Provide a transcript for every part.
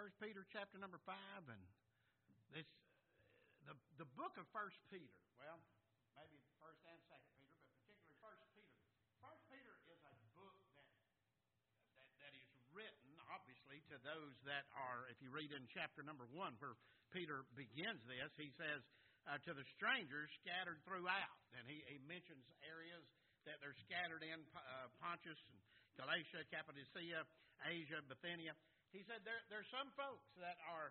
1 Peter chapter number 5, and this the book of 1 Peter. Well, maybe 1st and 2nd Peter, but particularly 1 Peter. 1 Peter is a book that is written, obviously, to those that are, if you read in chapter number 1, where Peter begins this, he says, to the strangers scattered throughout. And he mentions areas that they're scattered in, Pontus and Galatia, Cappadocia, Asia, Bithynia. He said there's some folks that are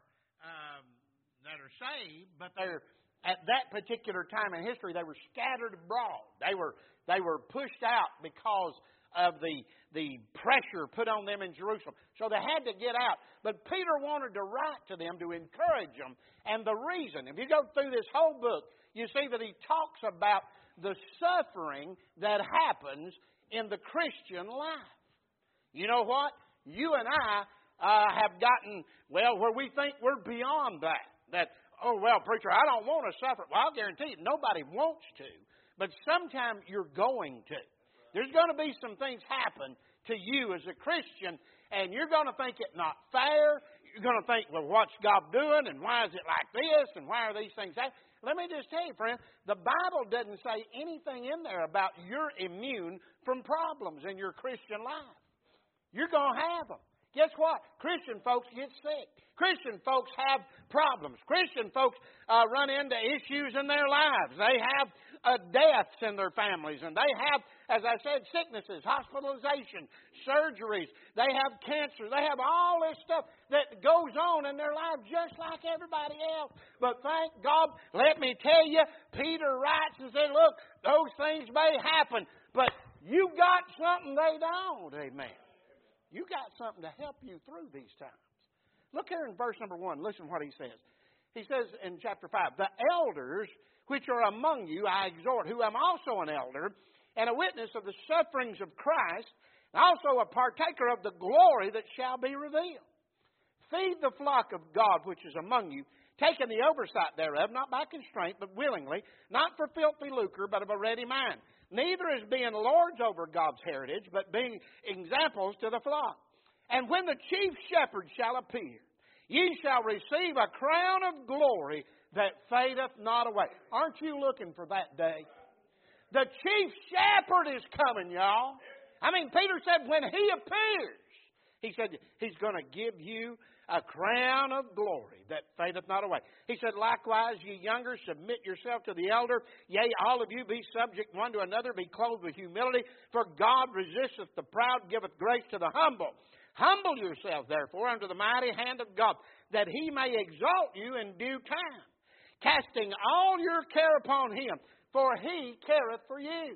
saved, but they're at that particular time in history they were scattered abroad. They were pushed out because of the pressure put on them in Jerusalem. So they had to get out. But Peter wanted to write to them to encourage them. And the reason, if you go through this whole book, you see that he talks about the suffering that happens in the Christian life. You know what? You and I have gotten, well, where we think we're beyond that. That, oh, well, preacher, I don't want to suffer. Well, I'll guarantee you, nobody wants to. But sometime you're going to. There's going to be some things happen to you as a Christian, and you're going to think it not fair. You're going to think, well, what's God doing, and why is it like this, and why are these things happening? Let me just tell you, friend, the Bible doesn't say anything in there about you're immune from problems in your Christian life. You're going to have them. Guess what? Christian folks get sick. Christian folks have problems. Christian folks run into issues in their lives. They have deaths in their families. And they have, as I said, sicknesses, hospitalization, surgeries. They have cancer. They have all this stuff that goes on in their lives just like everybody else. But thank God, let me tell you, Peter writes and says, look, those things may happen, but you got something they don't. Amen. You got something to help you through these times. Look here in verse number 1. Listen to what he says. He says in chapter 5, the elders which are among you I exhort, who am also an elder and a witness of the sufferings of Christ, and also a partaker of the glory that shall be revealed. Feed the flock of God which is among you, taking the oversight thereof, not by constraint, but willingly, not for filthy lucre, but of a ready mind. Neither as being lords over God's heritage, but being examples to the flock. And when the chief shepherd shall appear, ye shall receive a crown of glory that fadeth not away. Aren't you looking for that day? The chief shepherd is coming, y'all. I mean, Peter said when he appears, he said he's going to give you a crown of glory that fadeth not away. He said, likewise, ye younger, submit yourself to the elder. Yea, all of you be subject one to another, be clothed with humility. For God resisteth the proud, giveth grace to the humble. Humble yourselves, therefore, under the mighty hand of God, that he may exalt you in due time, casting all your care upon him, for he careth for you.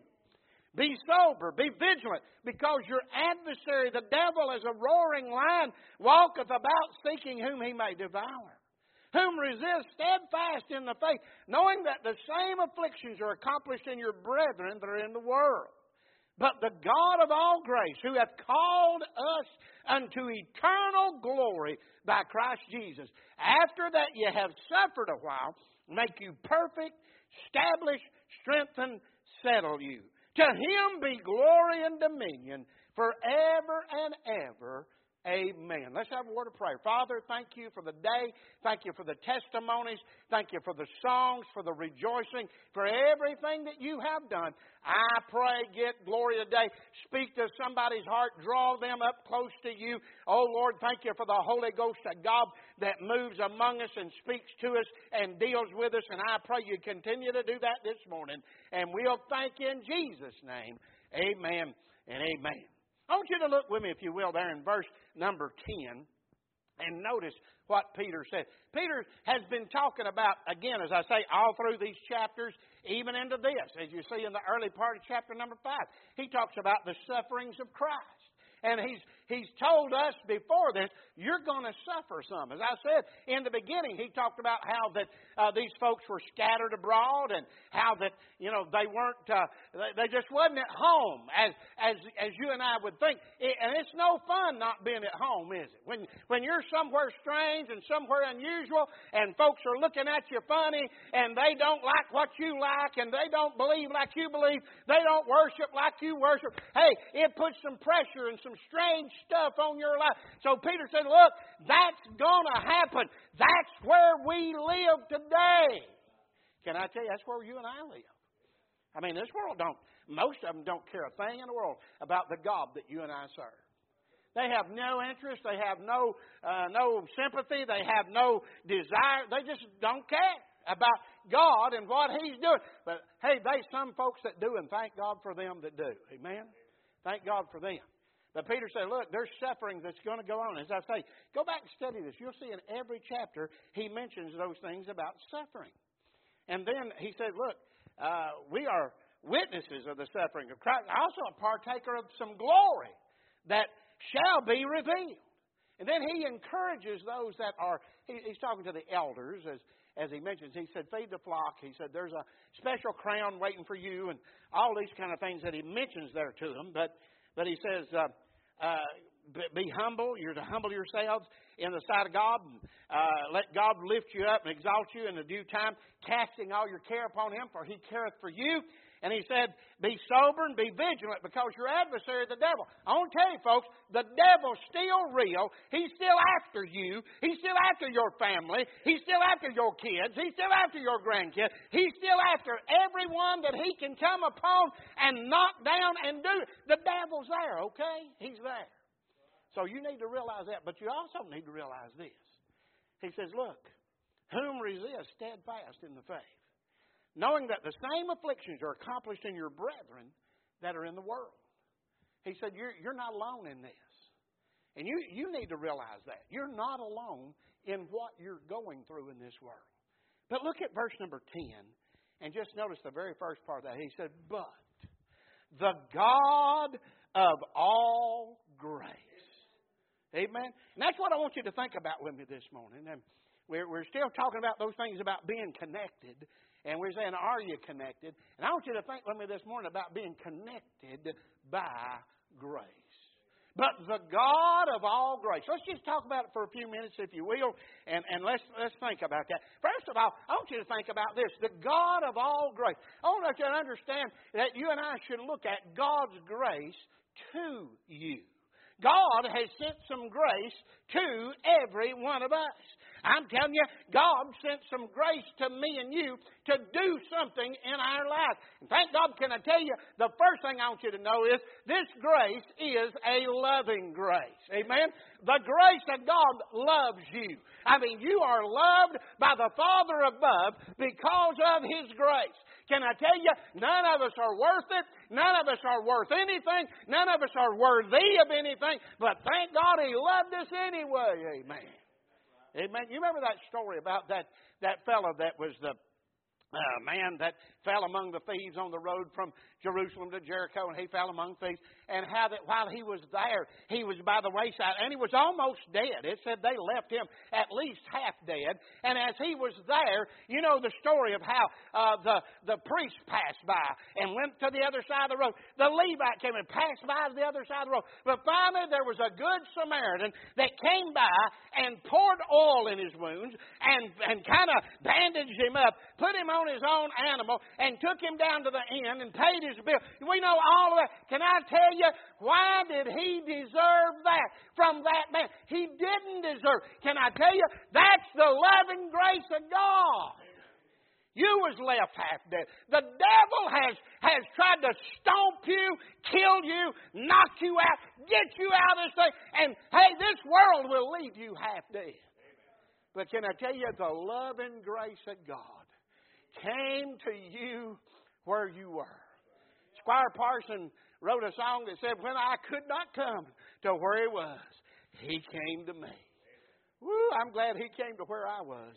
Be sober, be vigilant, because your adversary, the devil, as a roaring lion, walketh about seeking whom he may devour. Whom resist steadfast in the faith, knowing that the same afflictions are accomplished in your brethren that are in the world. But the God of all grace, who hath called us unto eternal glory by Christ Jesus, after that ye have suffered a while, make you perfect, establish, strengthen, settle you. To him be glory and dominion forever and ever. Amen. Let's have a word of prayer. Father, thank you for the day. Thank you for the testimonies. Thank you for the songs, for the rejoicing, for everything that you have done. I pray, get glory today. Speak to somebody's heart. Draw them up close to you. Oh, Lord, thank you for the Holy Ghost of God that moves among us and speaks to us and deals with us. And I pray you continue to do that this morning. And we'll thank you in Jesus' name. Amen and amen. I want you to look with me, if you will, there in verse number 10 and notice what Peter said. Peter has been talking about, again, as I say, all through these chapters, even into this. As you see in the early part of chapter number 5, he talks about the sufferings of Christ. And he's told us before this, you're going to suffer some. As I said in the beginning, he talked about how that these folks were scattered abroad and how that, they weren't, they just wasn't at home as you and I would think. And it's no fun not being at home, is it? When you're somewhere strange and somewhere unusual and folks are looking at you funny and they don't like what you like and they don't believe like you believe, they don't worship like you worship. Hey, it puts some pressure and some strange stuff on your life. So Peter said, look, that's going to happen. That's where we live today. Can I tell you, that's where you and I live. I mean, this world most of them don't care a thing in the world about the God that you and I serve. They have no interest. They have no sympathy. They have no desire. They just don't care about God and what He's doing. But, hey, there's some folks that do, and thank God for them that do. Amen? Thank God for them. But Peter said, look, there's suffering that's going to go on. As I say, go back and study this. You'll see in every chapter he mentions those things about suffering. And then he said, look, we are witnesses of the suffering of Christ. Also a partaker of some glory that shall be revealed. And then he encourages those that are, he's talking to the elders as he mentions. He said, feed the flock. He said, there's a special crown waiting for you, and all these kind of things that he mentions there to them. But he says, be humble. You're to humble yourselves in the sight of God. And, let God lift you up and exalt you in the due time, casting all your care upon Him, for He careth for you. And he said, be sober and be vigilant, because your adversary, the devil. I want to tell you, folks, the devil's still real. He's still after you. He's still after your family. He's still after your kids. He's still after your grandkids. He's still after everyone that he can come upon and knock down and do. The devil's there, okay? He's there. So you need to realize that. But you also need to realize this. He says, look, whom resist steadfast in the faith, knowing that the same afflictions are accomplished in your brethren that are in the world. He said, you're not alone in this. And you need to realize that. You're not alone in what you're going through in this world. But look at verse number 10, and just notice the very first part of that. He said, but the God of all grace. Amen? And that's what I want you to think about with me this morning. And we're still talking about those things about being connected. And we're saying, are you connected? And I want you to think with me this morning about being connected by grace. But the God of all grace. Let's just talk about it for a few minutes, if you will, and let's think about that. First of all, I want you to think about this. The God of all grace. I want you to understand that you and I should look at God's grace to you. God has sent some grace to every one of us. I'm telling you, God sent some grace to me and you to do something in our lives. And thank God, can I tell you, the first thing I want you to know is this grace is a loving grace. Amen? The grace of God loves you. I mean, you are loved by the Father above because of His grace. Can I tell you, none of us are worth it. None of us are worth anything. None of us are worthy of anything. But thank God He loved us anyway. Amen. Amen. You remember that story about that fellow that was the man that fell among the thieves on the road from Jerusalem to Jericho, and he fell among thieves, and how that while he was there, he was by the wayside, and he was almost dead. It said they left him at least half dead, and as he was there, you know the story of how the priest passed by and went to the other side of the road. The Levite came and passed by to the other side of the road, but finally there was a good Samaritan that came by and poured oil in his wounds and kind of bandaged him up, put him on his own animal, and took him down to the inn and paid his bill. We know all of that. Can I tell you, why did he deserve that from that man? He didn't deserve. Can I tell you, that's the loving grace of God. You was left half dead. The devil has tried to stomp you, kill you, knock you out, get you out of this thing. And hey, this world will leave you half dead. But can I tell you, the loving grace of God came to you where you were. Squire Parson wrote a song that said, when I could not come to where he was, he came to me. Woo, I'm glad he came to where I was.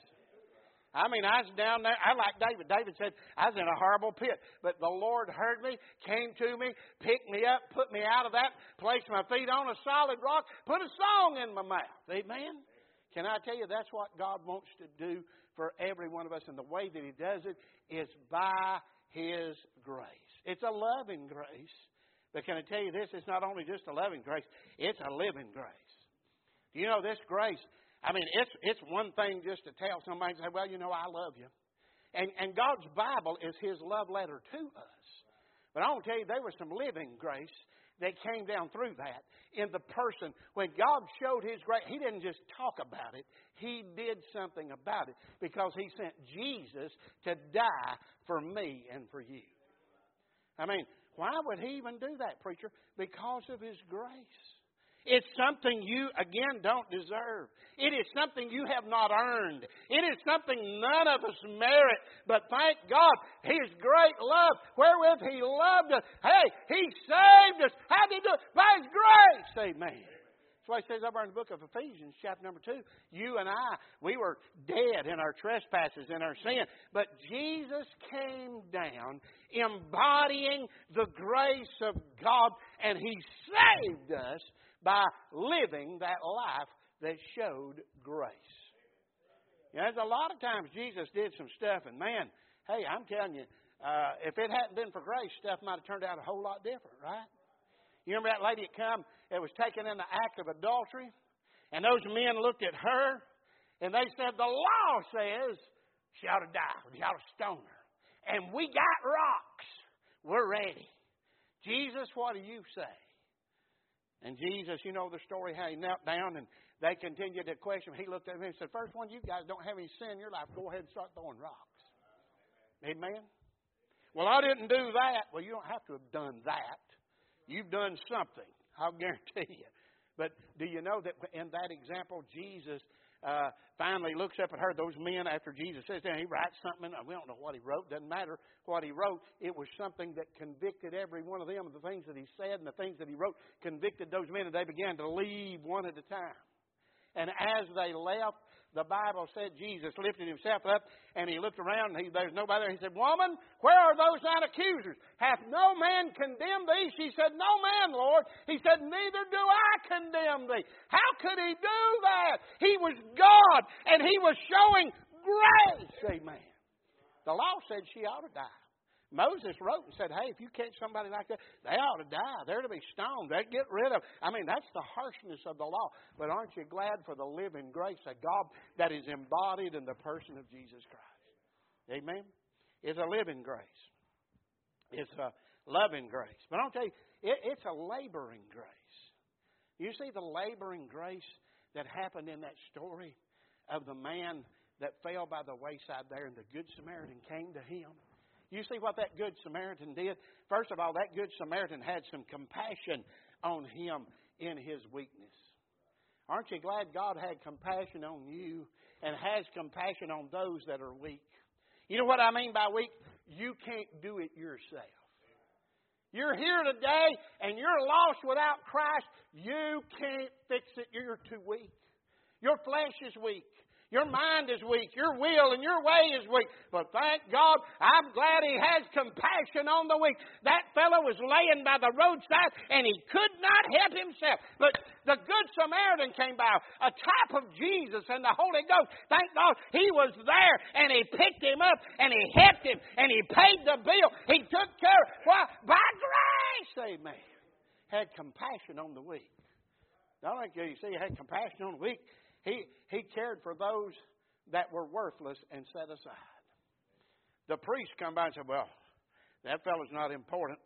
I mean, I was down there. I like David. David said, I was in a horrible pit. But the Lord heard me, came to me, picked me up, put me out of that, placed my feet on a solid rock, put a song in my mouth. Amen? Can I tell you, that's what God wants to do for every one of us. And the way that He does it is by His grace. It's a loving grace. But can I tell you this? It's not only just a loving grace. It's a living grace. Do you know this grace? I mean, it's one thing just to tell somebody and say, well, you know, I love you. And God's Bible is His love letter to us. But I want to tell you, there was some living grace that came down through that in the person. When God showed His grace, He didn't just talk about it. He did something about it because He sent Jesus to die for me and for you. I mean, why would He even do that, preacher? Because of His grace. It's something you, again, don't deserve. It is something you have not earned. It is something none of us merit. But thank God, His great love, wherewith He loved us. Hey, He saved us. How did He do it? By His grace. Amen. That's why it says over in the book of Ephesians, chapter number 2, you and I, we were dead in our trespasses and our sin. But Jesus came down embodying the grace of God, and He saved us by living that life that showed grace. You know, there's a lot of times Jesus did some stuff, and man, hey, I'm telling you, if it hadn't been for grace, stuff might have turned out a whole lot different, right? You remember that lady that was taken in the act of adultery? And those men looked at her, and they said, the law says she ought to die. We ought to stone her. And we got rocks. We're ready. Jesus, what do you say? And Jesus, you know the story how He knelt down and they continued to question him. He looked at him and said, first one, you guys don't have any sin in your life. Go ahead and start throwing rocks. Amen? Well, I didn't do that. Well, you don't have to have done that. You've done something. I'll guarantee you. But do you know that in that example, Jesus finally looks up at her. Those men, after Jesus says that, He writes something. We don't know what He wrote. Doesn't matter what He wrote. It was something that convicted every one of them. The things that He said and the things that He wrote convicted those men, and they began to leave one at a time. And as they left, the Bible said Jesus lifted Himself up and He looked around and there's nobody there. He said, woman, where are those thine accusers? Hath no man condemned thee? She said, no man, Lord. He said, neither do I condemn thee. How could He do that? He was God and He was showing grace. Amen. The law said she ought to die. Moses wrote and said, hey, if you catch somebody like that, they ought to die. They're to be stoned. They're to get rid of. I mean, that's the harshness of the law. But aren't you glad for the living grace of God that is embodied in the person of Jesus Christ? Amen? It's a living grace. It's a loving grace. But I'll tell you, it's a laboring grace. You see the laboring grace that happened in that story of the man that fell by the wayside there and the Good Samaritan came to him? You see what that Good Samaritan did? First of all, that Good Samaritan had some compassion on him in his weakness. Aren't you glad God had compassion on you and has compassion on those that are weak? You know what I mean by weak? You can't do it yourself. You're here today and you're lost without Christ. You can't fix it. You're too weak. Your flesh is weak. Your mind is weak. Your will and your way is weak. But thank God, I'm glad He has compassion on the weak. That fellow was laying by the roadside and he could not help himself. But the Good Samaritan came by, a type of Jesus and the Holy Ghost. Thank God He was there and He picked him up and He helped him and He paid the bill. He took care of it. Why? By grace, amen. Had compassion on the weak. Not only you see, He had compassion on the weak. He cared for those that were worthless and set aside. The priest come by and said, well, that fellow's not important.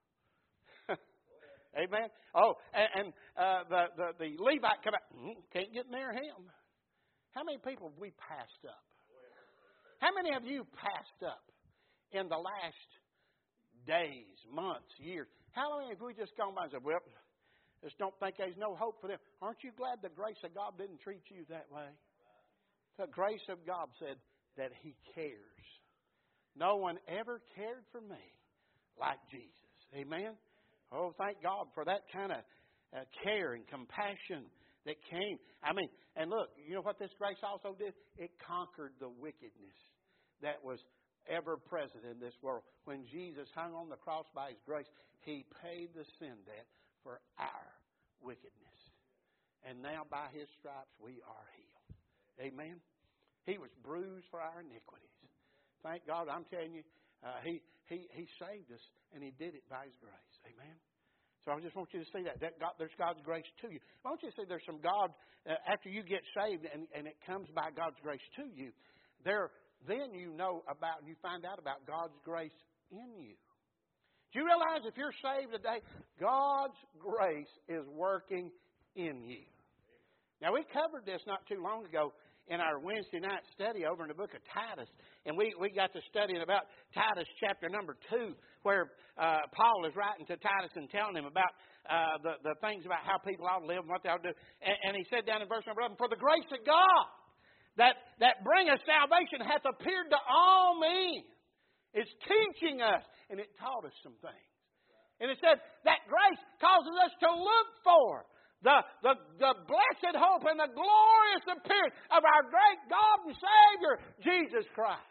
Amen. Oh, and the Levite come out, can't get near him. How many people have we passed up? How many of you passed up in the last days, months, years? How many have we just gone by and said, well, just don't think there's no hope for them? Aren't you glad the grace of God didn't treat you that way? The grace of God said that He cares. No one ever cared for me like Jesus. Amen? Oh, thank God for that kind of care and compassion that came. I mean, and look, you know what this grace also did? It conquered the wickedness that was ever present in this world. When Jesus hung on the cross by His grace, He paid the sin debt for our wickedness. And now by His stripes we are healed. Amen? He was bruised for our iniquities. Thank God, I'm telling you, He saved us and He did it by His grace. Amen? So I just want you to see that there's God's grace to you. I want you to see there's some God, after you get saved and it comes by God's grace to you, then you know about and you find out about God's grace in you. Do you realize if you're saved today, God's grace is working in you? Now, we covered this not too long ago in our Wednesday night study over in the book of Titus. And we got to studying about Titus chapter number 2, where Paul is writing to Titus and telling him about the things about how people ought to live and what they ought to do. And he said down in verse number 11, "For the grace of God that bringeth salvation hath appeared to all men." It's teaching us, and it taught us some things. And it said that grace causes us to look for the blessed hope and the glorious appearance of our great God and Savior, Jesus Christ.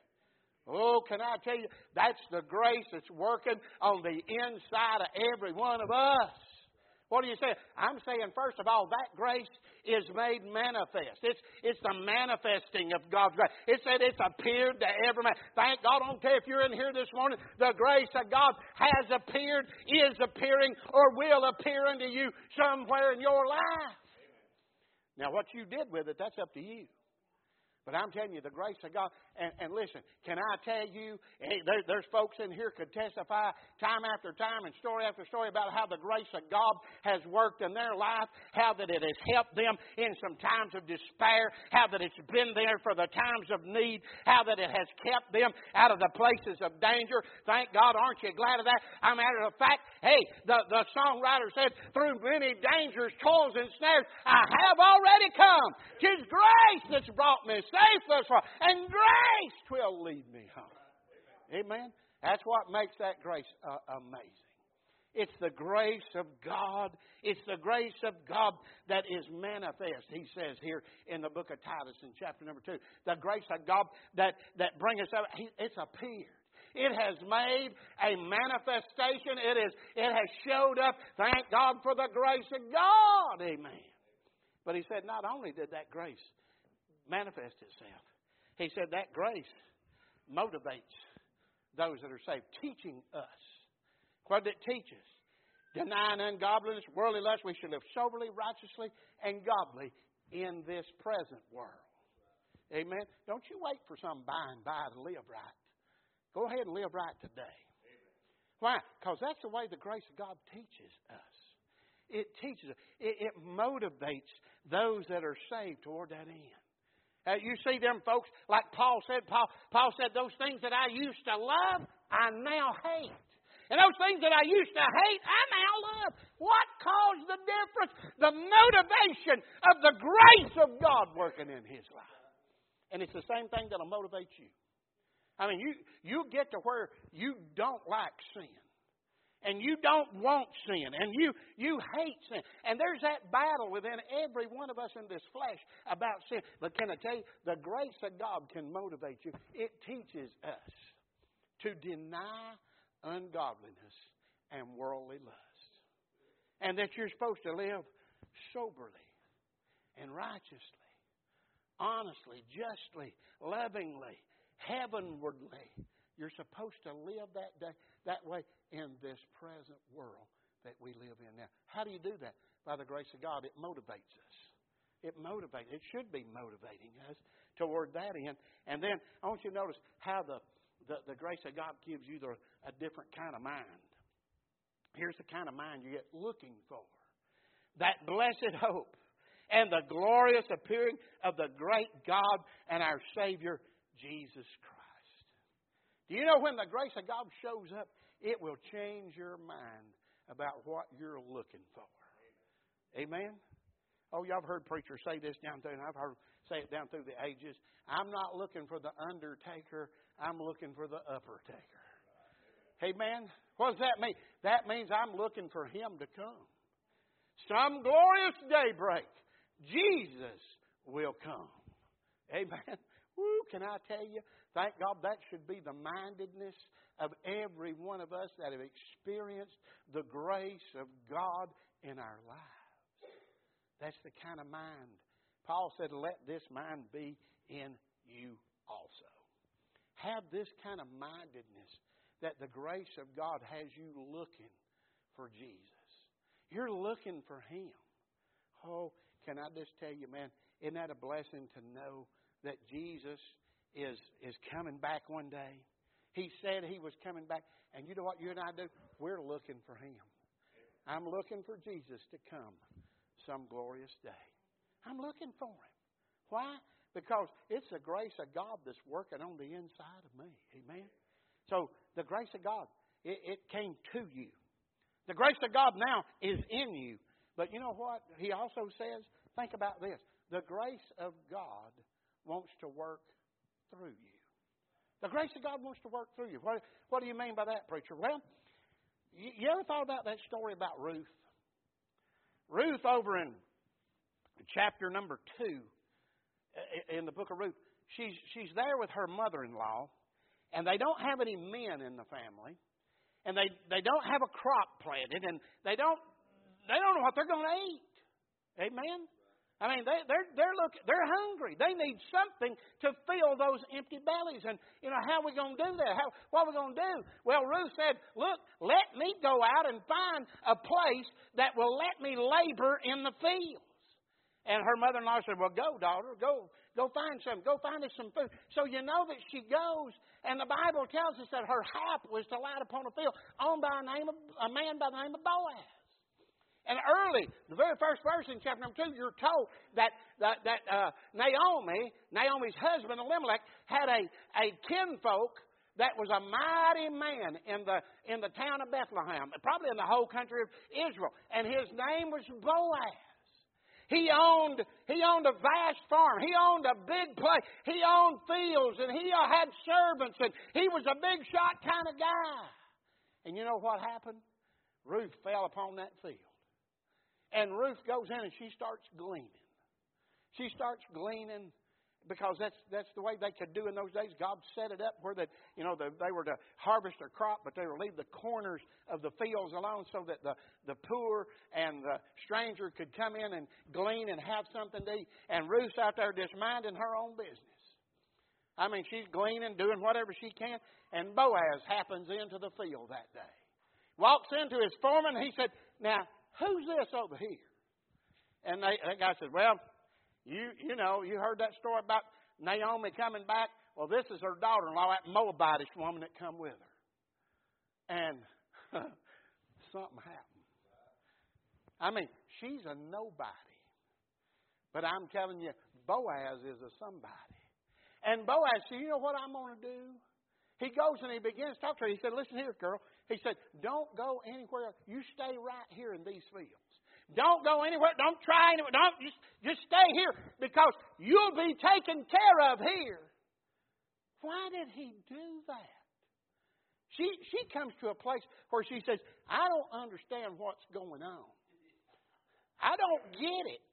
Oh, can I tell you, that's the grace that's working on the inside of every one of us. What do you say? I'm saying, first of all, that grace is made manifest. It's the manifesting of God's grace. It said it's appeared to every man. Thank God, I don't care if you're in here this morning, the grace of God has appeared, is appearing, or will appear unto you somewhere in your life. Now, what you did with it, that's up to you. But I'm telling you, the grace of God, and listen, can I tell you, there's folks in here could testify time after time and story after story about how the grace of God has worked in their life, how that it has helped them in some times of despair, how that it's been there for the times of need, how that it has kept them out of the places of danger. Thank God, aren't you glad of that? I'm matter of fact, hey, the songwriter said, "Through many dangers, toils, and snares, I have already come. 'Tis grace that's brought me safe thus far, and grace will lead me home." Amen. That's what makes that grace amazing. It's the grace of God. It's the grace of God that is manifest. He says here in the book of Titus in chapter number 2, the grace of God that brings us up, it's appeared. It has made a manifestation. It has showed up. Thank God for the grace of God. Amen. But he said not only did that grace manifest itself, he said that grace motivates those that are saved, teaching us. What did it teach us? Denying ungodliness, worldly lust, we should live soberly, righteously, and godly in this present world. Amen. Don't you wait for some by and by to live right. Go ahead and live right today. Why? Because that's the way the grace of God teaches us. It teaches us. It motivates those that are saved toward that end. You see them folks, like Paul said. Paul said, "Those things that I used to love, I now hate. And those things that I used to hate, I now love." What caused the difference? The motivation of the grace of God working in his life. And it's the same thing that'll motivate you. I mean, you get to where you don't like sin. And you don't want sin. And you hate sin. And there's that battle within every one of us in this flesh about sin. But can I tell you, the grace of God can motivate you. It teaches us to deny ungodliness and worldly lust. And that you're supposed to live soberly and righteously, honestly, justly, lovingly, heavenwardly. You're supposed to live that way in this present world that we live in now. How do you do that? By the grace of God, it motivates us. It should be motivating us toward that end. And then I want you to notice how the grace of God gives you a different kind of mind. Here's the kind of mind you get looking for. That blessed hope and the glorious appearing of the great God and our Savior, Jesus Christ. Do you know when the grace of God shows up, it will change your mind about what you're looking for. Amen? Oh, y'all have heard preachers say this down through, and I've heard say it down through the ages. I'm not looking for the undertaker. I'm looking for the upper taker. Amen? What does that mean? That means I'm looking for Him to come. Some glorious daybreak, Jesus will come. Amen? Woo, can I tell you? Thank God that should be the mindedness of every one of us that have experienced the grace of God in our lives. That's the kind of mind. Paul said, "Let this mind be in you also." Have this kind of mindedness that the grace of God has you looking for Jesus. You're looking for Him. Oh, can I just tell you, man, isn't that a blessing to know that Jesus is coming back one day? He said He was coming back. And you know what you and I do? We're looking for Him. I'm looking for Jesus to come some glorious day. I'm looking for Him. Why? Because it's the grace of God that's working on the inside of me. Amen? So the grace of God, it came to you. The grace of God now is in you. But you know what? He also says, think about this. The grace of God wants to work through you. The grace of God wants to work through you. What do you mean by that, preacher? Well, you ever thought about that story about Ruth? Ruth over in chapter number 2 in the book of Ruth, she's there with her mother-in-law, and they don't have any men in the family, and they don't have a crop planted, and they don't know what they're going to eat. Amen? I mean, they're hungry. They need something to fill those empty bellies. And, how are we going to do that? What are we going to do? Well, Ruth said, look, let me go out and find a place that will let me labor in the fields. And her mother-in-law said, well, go, daughter. Go find some. Go find us some food. So you know that she goes. And the Bible tells us that her hap was to lie upon a field owned by a man by the name of Boaz. And early, the very first verse in chapter number 2, you're told that Naomi's husband Elimelech, had a kinfolk that was a mighty man in the town of Bethlehem, probably in the whole country of Israel. And his name was Boaz. He owned a vast farm. He owned a big place. He owned fields, and he had servants, and he was a big shot kind of guy. And you know what happened? Ruth fell upon that field. And Ruth goes in and she starts gleaning. She starts gleaning because that's the way they could do in those days. God set it up where they were to harvest their crop, but they would leave the corners of the fields alone so that the poor and the stranger could come in and glean and have something to eat. And Ruth's out there just minding her own business. I mean, she's gleaning, doing whatever she can. And Boaz happens into the field that day. Walks into his foreman and he said, now, who's this over here? And that guy said, well, you heard that story about Naomi coming back. Well, this is her daughter-in-law, that Moabitish woman that come with her. And something happened. I mean, she's a nobody. But I'm telling you, Boaz is a somebody. And Boaz said, you know what I'm going to do? He goes and he begins to talk to her. He said, listen here, girl. He said, don't go anywhere. You stay right here in these fields. Don't go anywhere. Don't try anywhere. Don't just stay here because you'll be taken care of here. Why did he do that? She comes to a place where she says, I don't understand what's going on. I don't get it.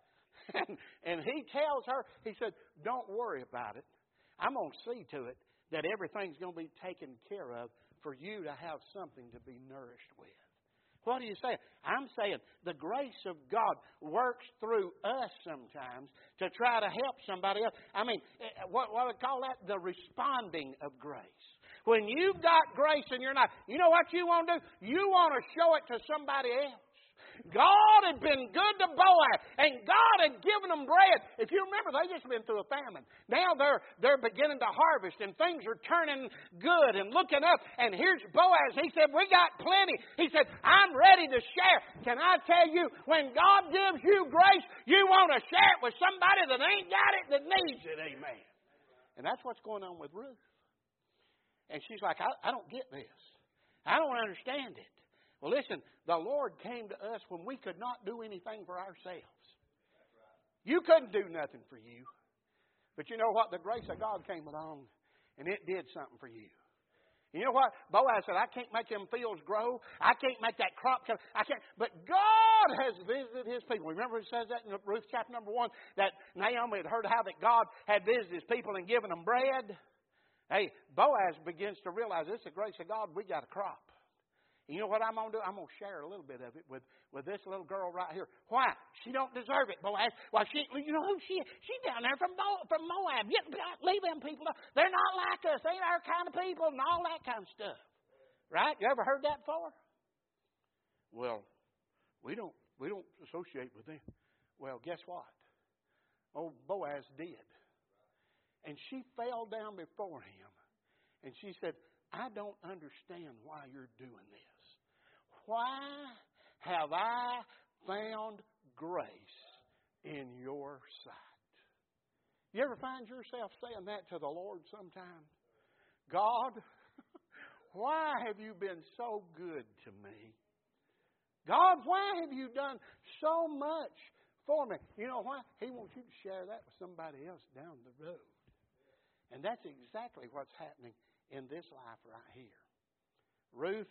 And he tells her, he said, don't worry about it. I'm going to see to it that everything's going to be taken care of for you to have something to be nourished with. What are you saying? I'm saying the grace of God works through us sometimes to try to help somebody else. I mean, what I call that? The responding of grace. When you've got grace in your life, you know what you want to do? You want to show it to somebody else. God had been good to Boaz, and God had given them bread. If you remember, they just been through a famine. Now they're beginning to harvest, and things are turning good and looking up. And here's Boaz. He said, we got plenty. He said, I'm ready to share. Can I tell you, when God gives you grace, you want to share it with somebody that ain't got it, that needs it. Amen. And that's what's going on with Ruth. And she's like, I don't get this. I don't understand it. Well, listen, the Lord came to us when we could not do anything for ourselves. You couldn't do nothing for you. But you know what? The grace of God came along, and it did something for you. You know what? Boaz said, I can't make them fields grow. I can't make that crop come. I can't. But God has visited His people. Remember it says that in Ruth chapter number 1, that Naomi had heard how that God had visited His people and given them bread. Hey, Boaz begins to realize this is the grace of God. We got a crop. You know what I'm going to do? I'm going to share a little bit of it with this little girl right here. Why? She don't deserve it, Boaz. Well, you know who she is? She's down there from Moab. Leave them people alone. They're not like us. They ain't our kind of people and all that kind of stuff. Right? You ever heard that before? Well, we don't associate with them. Well, guess what? Oh, Boaz did. And she fell down before him. And she said, I don't understand why you're doing this. Why have I found grace in your sight? You ever find yourself saying that to the Lord sometime? God, why have you been so good to me? God, why have you done so much for me? You know why? He wants you to share that with somebody else down the road. And that's exactly what's happening in this life right here. Ruth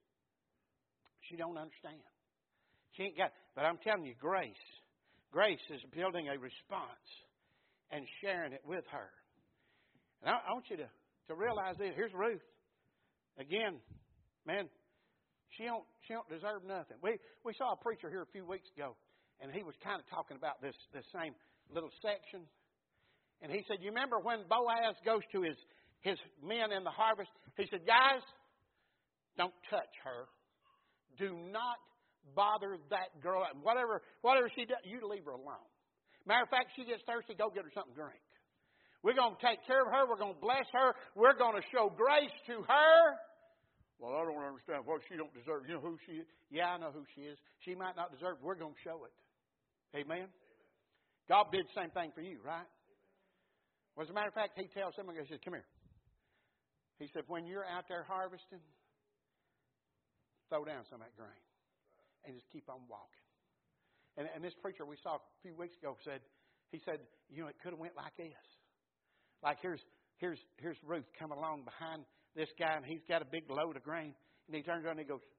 she don't understand. She ain't got, but I'm telling you, Grace is building a response and sharing it with her. And I want you to realize this. Here's Ruth. Again, man, she don't deserve nothing. We saw a preacher here a few weeks ago, and he was kind of talking about this same little section. And he said, you remember when Boaz goes to his men in the harvest? He said, guys, don't touch her. Do not bother that girl. Whatever she does, you leave her alone. Matter of fact, she gets thirsty, go get her something to drink. We're going to take care of her. We're going to bless her. We're going to show grace to her. Well, I don't understand what she don't deserve. You know who she is? Yeah, I know who she is. She might not deserve it. We're going to show it. Amen? God did the same thing for you, right? Well, as a matter of fact, he tells someone, he says, come here. He said, when you're out there harvesting, throw down some of that grain and just keep on walking. And this preacher we saw a few weeks ago said, it could have went like this. Like here's Ruth coming along behind this guy, and he's got a big load of grain, and he turns around and he goes,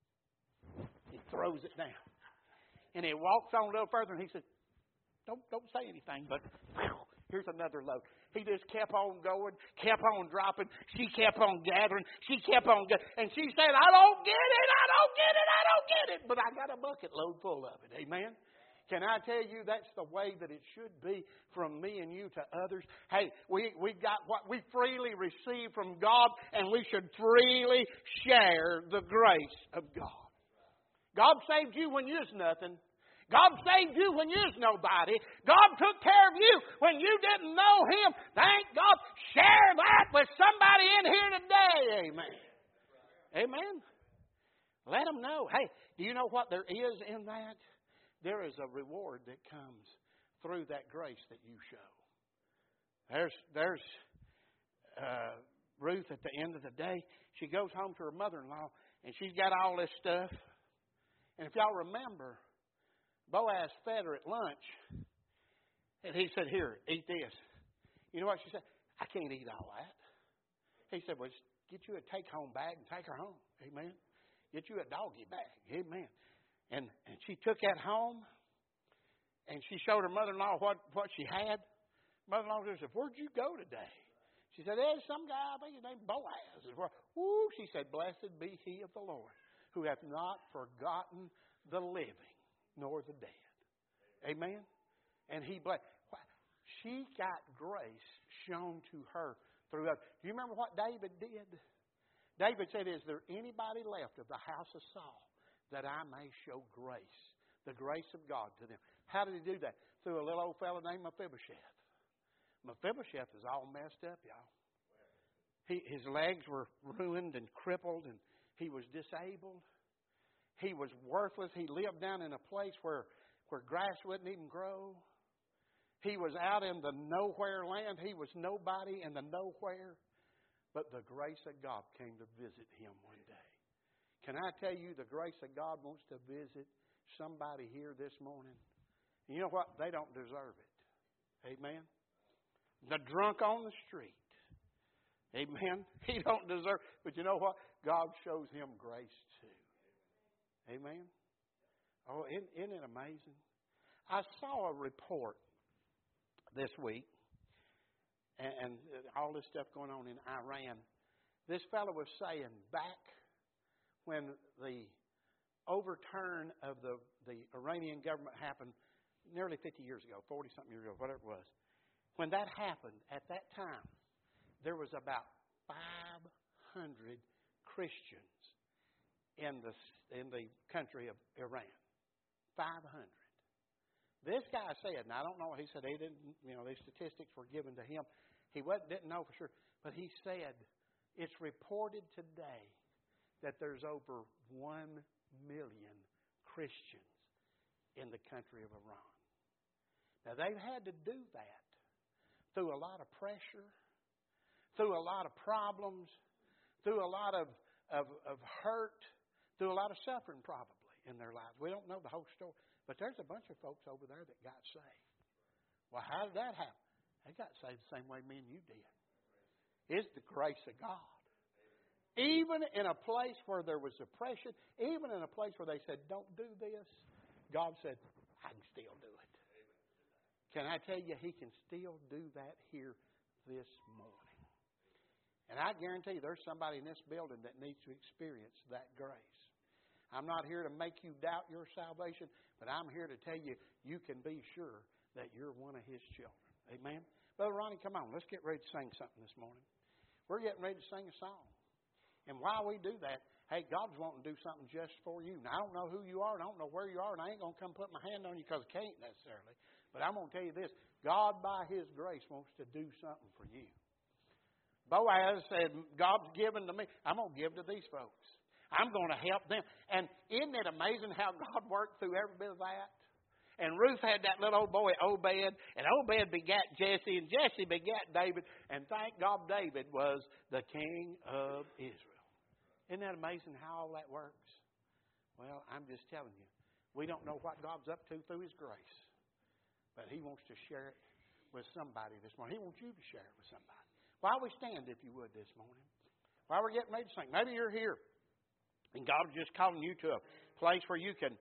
he throws it down. And he walks on a little further, and he said, don't say anything, but here's another load. He just kept on going, kept on dropping. She kept on gathering. She kept on gathering. And she said, I don't get it, but I got a bucket load full of it. Amen? Can I tell you that's the way that it should be from me and you to others? Hey, we got what we freely receive from God, and we should freely share the grace of God. God saved you when you was nothing. God saved you when you was nobody. God took care of you when you didn't know Him. Thank God. Share that with somebody in here today. Amen. Amen. Let them know. Hey, do you know what there is in that? There is a reward that comes through that grace that you show. There's Ruth at the end of the day. She goes home to her mother-in-law, and she's got all this stuff. And if y'all remember, Boaz fed her at lunch, and he said, here, eat this. You know what she said? I can't eat all that. He said, well, get you a take-home bag and take her home. Amen. Get you a doggy bag. Amen. And she took that home, and she showed her mother-in-law what she had. Mother-in-law said, where'd you go today? She said, there's some guy, I think his name Boaz. Woo, she said, blessed be he of the Lord, who hath not forgotten the living, nor the dead. Amen? And he blessed. She got grace shown to her through others. Do you remember what David did? David said, is there anybody left of the house of Saul that I may show grace, the grace of God to them? How did he do that? Through a little old fellow named Mephibosheth. Mephibosheth is all messed up, y'all. His legs were ruined and crippled, and he was disabled. He was worthless. He lived down in a place where grass wouldn't even grow. He was out in the nowhere land. He was nobody in the nowhere. But the grace of God came to visit him one day. Can I tell you, the grace of God wants to visit somebody here this morning? And you know what? They don't deserve it. Amen? The drunk on the street. Amen? He don't deserve it. But you know what? God shows him grace too. Amen? Oh, isn't it amazing? I saw a report this week, and all this stuff going on in Iran. This fellow was saying back when the overturn of the Iranian government happened nearly 50 years ago, 40-something years ago, whatever it was. When that happened, at that time, there was about 500 Christians in the country of Iran. 500. This guy said, and I don't know, he said he didn't, these statistics were given to him. He didn't know for sure, but he said It's reported today that there's over 1 million Christians in the country of Iran. Now, they've had to do that through a lot of pressure, through a lot of problems, through a lot of hurt, through a lot of suffering probably in their lives. We don't know the whole story, but there's a bunch of folks over there that got saved. Well, how did that happen? They got saved the same way me and you did. It's the grace of God. Even in a place where there was oppression, even in a place where they said, don't do this, God said, I can still do it. Can I tell you, He can still do that here this morning. And I guarantee you there's somebody in this building that needs to experience that grace. I'm not here to make you doubt your salvation, but I'm here to tell you, you can be sure that you're one of His children. Amen? Brother Ronnie, come on. Let's get ready to sing something this morning. We're getting ready to sing a song. And while we do that, hey, God's wanting to do something just for you. Now, I don't know who you are, and I don't know where you are, and I ain't going to come put my hand on you because I can't necessarily. But I'm going to tell you this. God, by His grace, wants to do something for you. Boaz said, God's given to me. I'm going to give to these folks. I'm going to help them. And isn't it amazing how God worked through every bit of that? And Ruth had that little old boy, Obed, and Obed begat Jesse, and Jesse begat David, and thank God David was the king of Israel. Isn't that amazing how all that works? Well, I'm just telling you, we don't know what God's up to through His grace, but He wants to share it with somebody this morning. He wants you to share it with somebody. While we stand, if you would, this morning, while we're getting ready to sing, maybe you're here, and God is just calling you to a place where you can